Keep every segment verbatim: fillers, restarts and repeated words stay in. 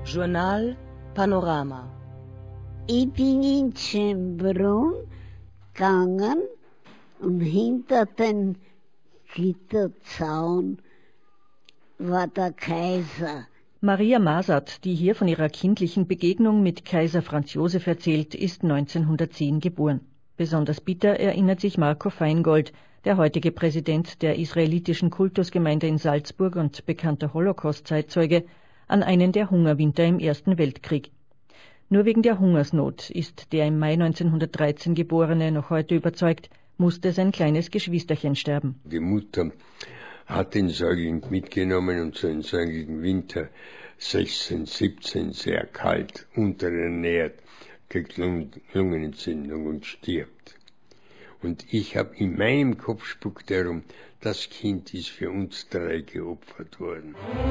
Journal Panorama. Ich bin in Schönbrunn gegangen und hinter den Gitterzaun war der Kaiser. Maria Masat, die hier von ihrer kindlichen Begegnung mit Kaiser Franz Josef erzählt, ist neunzehnhundertzehn geboren. Besonders bitter erinnert sich Marco Feingold, der heutige Präsident der israelitischen Kultusgemeinde in Salzburg und bekannter Holocaust-Zeitzeuge, an einen der Hungerwinter im Ersten Weltkrieg. Nur wegen der Hungersnot ist der im Mai neunzehnhundertdreizehn Geborene noch heute überzeugt, musste sein kleines Geschwisterchen sterben. Die Mutter hat den Säugling mitgenommen und so einen säugigen Winter sechzehn, siebzehn sehr kalt, unterernährt, kriegt Lungenentzündung und stirbt. Und ich habe in meinem Kopf spuckt herum, das Kind ist für uns drei geopfert worden.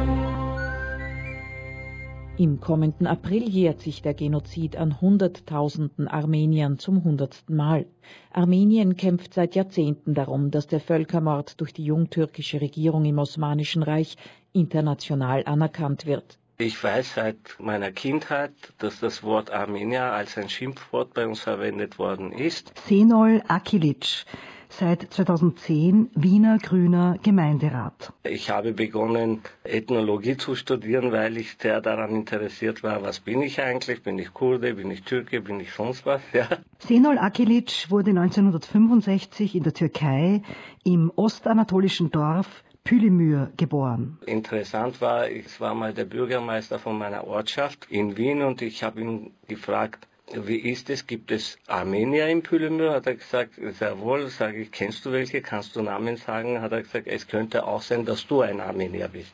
Im kommenden April jährt sich der Genozid an Hunderttausenden Armeniern zum hundertsten Mal. Armenien kämpft seit Jahrzehnten darum, dass der Völkermord durch die jungtürkische Regierung im Osmanischen Reich international anerkannt wird. Ich weiß seit meiner Kindheit, dass das Wort Armenier als ein Schimpfwort bei uns verwendet worden ist. Şenol Akilic, seit zweitausendzehn Wiener Grüner Gemeinderat. Ich habe begonnen, Ethnologie zu studieren, weil ich sehr daran interessiert war, was bin ich eigentlich? Bin ich Kurde, bin ich Türke, bin ich sonst was? Ja. Şenol Akilic wurde neunzehnhundertfünfundsechzig in der Türkei im ostanatolischen Dorf Pülümür geboren. Interessant war, ich war mal der Bürgermeister von meiner Ortschaft in Wien und ich habe ihn gefragt, wie ist es, gibt es Armenier in Pülümür? Hat er gesagt, sehr wohl. Sage ich, kennst du welche, kannst du Namen sagen? Hat er gesagt, es könnte auch sein, dass du ein Armenier bist.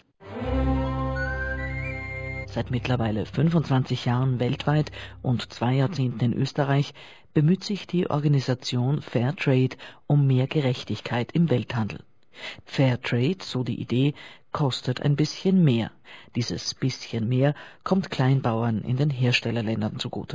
Seit mittlerweile fünfundzwanzig Jahren weltweit und zwei Jahrzehnten in Österreich bemüht sich die Organisation Fairtrade um mehr Gerechtigkeit im Welthandel. Fairtrade, so die Idee, kostet ein bisschen mehr. Dieses bisschen mehr kommt Kleinbauern in den Herstellerländern zugute.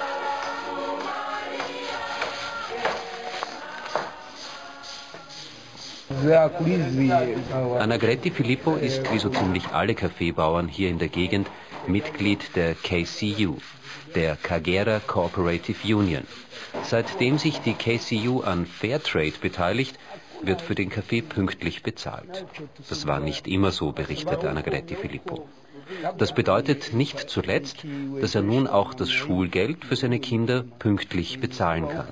Annagretti Filippo ist wie so ziemlich alle Kaffeebauern hier in der Gegend Mitglied der K C U, der Kagera Cooperative Union. Seitdem sich die K C U an Fairtrade beteiligt, wird für den Kaffee pünktlich bezahlt. Das war nicht immer so, berichtet Annagretti Filippo. Das bedeutet nicht zuletzt, dass er nun auch das Schulgeld für seine Kinder pünktlich bezahlen kann.